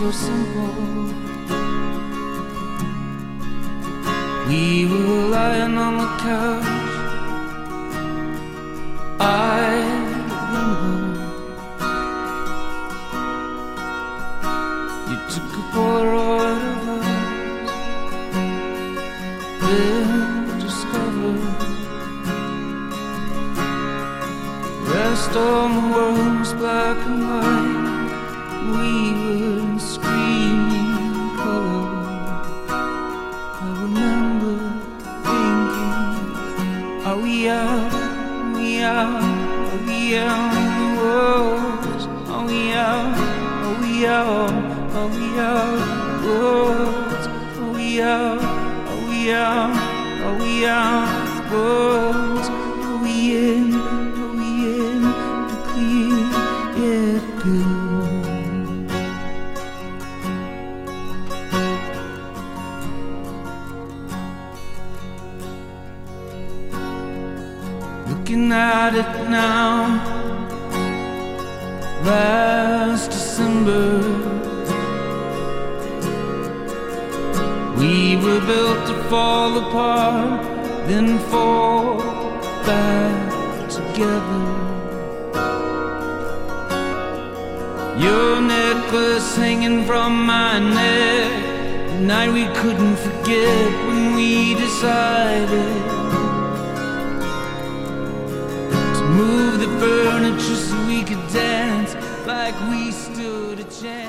so simple. We were lying on the couch. I remember you took a Polaroid of us, then discovered the rest of the world was black and white. We were in screaming color. I remember thinking, are we out? Are we out? Are we out in the world? Are we out? Are we out? Are we out in the world? Are we out? Are we out? Are we out in the world? Are we in? Are we in the clear yet good? Looking at it now, last December, we were built to fall apart, then fall back together. Your necklace hanging from my neck, the night we couldn't forget when we decided move the furniture so we could dance like we stood a chance.